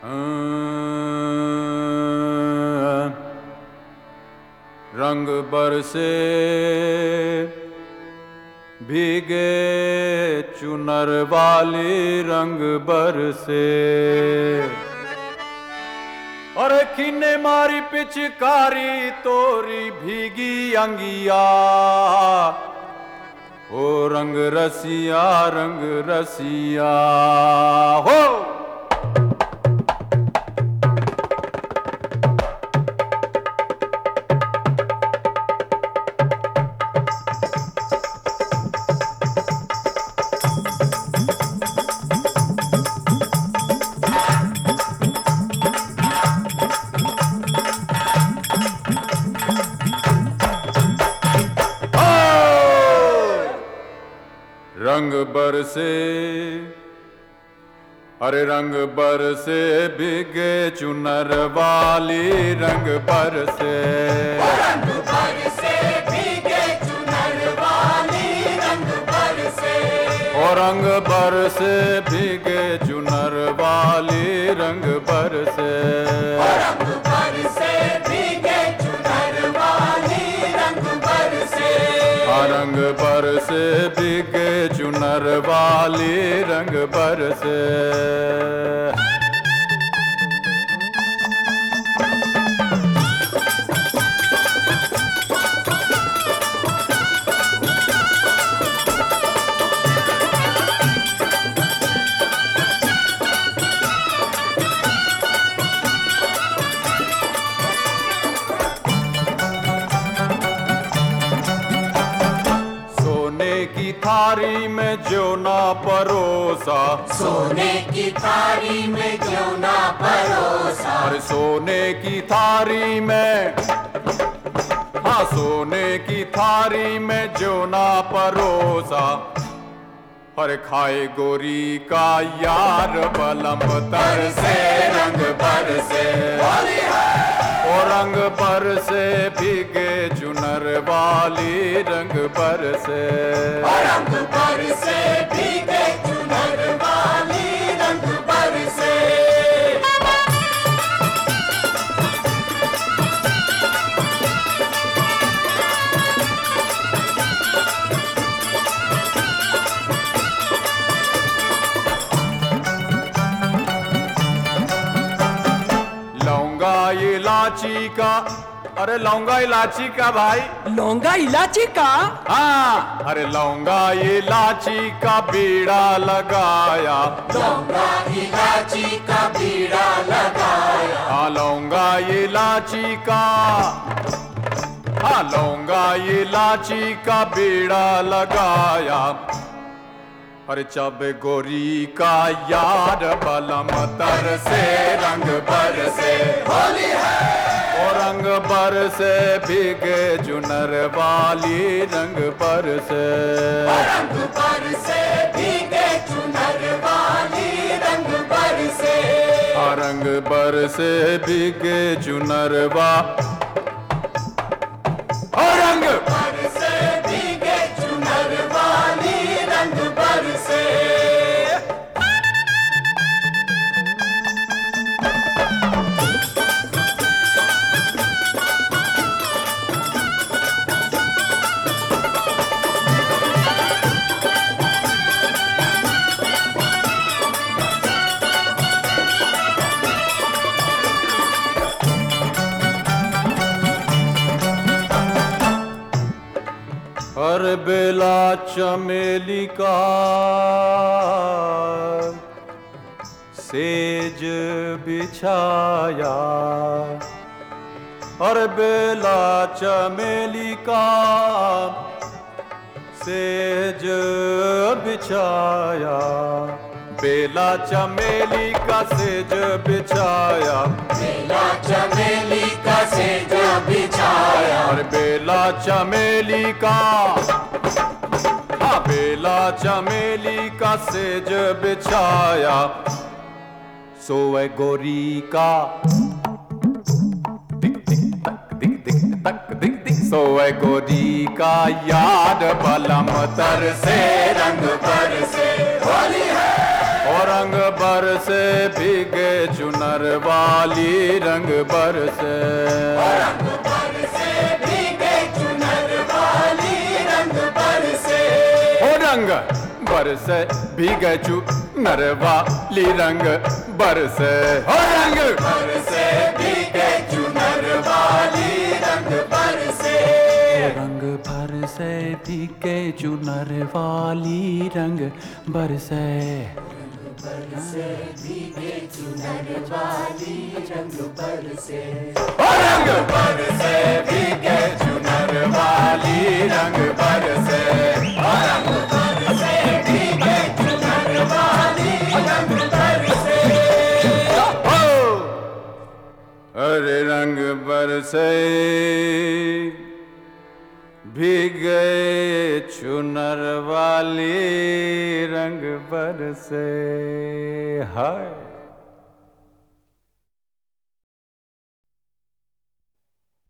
रंग बरसे भीगे चुनर वाली रंग बरसे। अरे किन्ने मारी पिचकारी तोरी भीगी अंगिया, ओ रंग रसिया हो। रंग बरसे, अरे रंग बरसे भीगे चुनर वाली रंग बरसे। रंग बरसे भीगे चुनर वाली रंग बरसे। ओ रंग बरसे भीगे चुनर वाली रंग बरसे। रंग बरसे भीगे चुनर वाली रंग बरसे। रंग बरसे भीगे चुनर वाली रंग बरसे। की थारी में जो ना परोसा, सोने की थारी में जो ना परोसा। अरे सोने की थारी में, हाँ सोने की थारी में जो ना परोसा। हर खाए गोरी का यार बलम तर से रंग बरसे। ओ रंग बरसे भीगे चुनर वाली रंग बरसे। रंग बरसे भीगे चुनर वाली रंग बरसे। लौंगा इलाची का, अरे लौंगा इलाची का भाई। लौंगा इलाची का? हाँ, अरे लौंगा इलाची का बीड़ा लगाया। लौंगा इलाची का बीड़ा लगाया। हाँ लौंगा इलाची का, हाँ लौंगा इलाची का बीड़ा लगाया। अरे चब गोरी का यार बलम तर से रंग बरसे। होली है। ओ रंग बरसे भीगे चुनर वाली रंग बरसे। रंग बरसे भीगे चुनर वाली रंग बरसे। रंग बरसे भीगे चुनर रंग बरसे भीगे चुनर वाली रंग बरसे। हर बेला चमेली का सेज बिछाया। हर बेला चमेली का सेज बिछाया। बेला चमेली का सेज बिछाया। बेला चमेली का सेज बिछाया। और बेला चमेली का, हाँ बेला चमेली का सेज बिछाया। सोए गोरी का दिक दिक तक दिक दिक तक दिक दिक। सोए गोरी का याद बलम तर से रंग बरसे। होली है। और रंग बरसे भीगे चुनर वाली रंग बरसे रंग बरसे भीगे चुनर वाली रंग बरसे ओ रंग बरसे भीगे चुनर वाली रंग बरसे ओ रंग बरसे भीगे चुनर वाली रंग बरसे रंग बरसे भीगे चुनर वाली रंग बरसे बरसे भीगे चुनर वाली रंग बरसे ओ रंग बरसे भीगे चुनर वाली रंग बरसे रंग बरसे भीगे चुनर वाली रंग बरसे अरे रंग बरसे भीगे चुनर वाली रंग बरसे हाय।